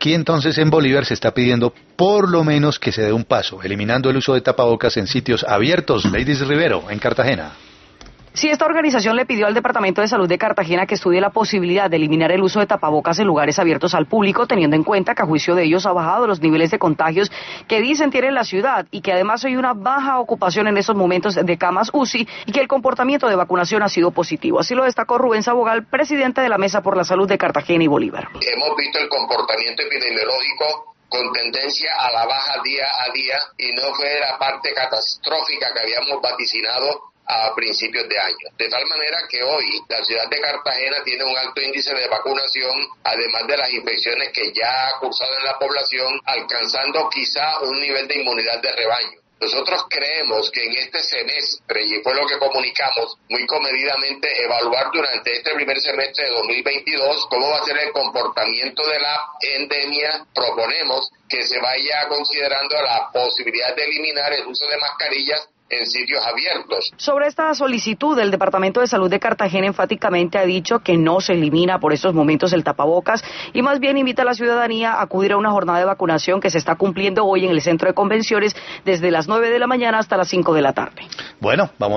Aquí entonces en Bolívar se está pidiendo por lo menos que se dé un paso, eliminando el uso de tapabocas en sitios abiertos. Ladies Rivero, en Cartagena. Sí, esta organización le pidió al Departamento de Salud de Cartagena que estudie la posibilidad de eliminar el uso de tapabocas en lugares abiertos al público, teniendo en cuenta que a juicio de ellos ha bajado los niveles de contagios que dicen tiene la ciudad y que además hay una baja ocupación en estos momentos de camas UCI y que el comportamiento de vacunación ha sido positivo. Así lo destacó Rubén Sabogal, presidente de la Mesa por la Salud de Cartagena y Bolívar. Hemos visto el comportamiento epidemiológico con tendencia a la baja día a día y no fue la parte catastrófica que habíamos vaticinado a principios de año. De tal manera que hoy la ciudad de Cartagena tiene un alto índice de vacunación, además de las infecciones que ya ha cursado en la población, alcanzando quizá un nivel de inmunidad de rebaño. Nosotros creemos que en este semestre, y fue lo que comunicamos muy comedidamente, evaluar durante este primer semestre de 2022 cómo va a ser el comportamiento de la endemia. Proponemos que se vaya considerando la posibilidad de eliminar el uso de mascarillas en sitios abiertos. Sobre esta solicitud, el Departamento de Salud de Cartagena enfáticamente ha dicho que no se elimina por estos momentos el tapabocas y más bien invita a la ciudadanía a acudir a una jornada de vacunación que se está cumpliendo hoy en el centro de convenciones desde las 9 de la mañana hasta las 5 de la tarde. Bueno, vamos